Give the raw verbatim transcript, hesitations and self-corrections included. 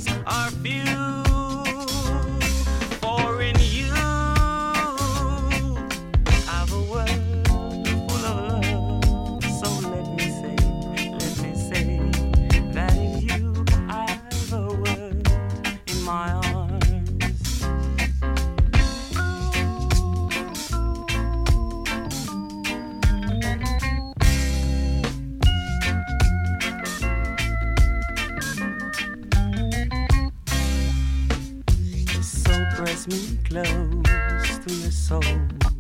things are few. For in you, I've a world full of love. So let me say, let me say that in you, I've a world in my arms. Press me close to your soul.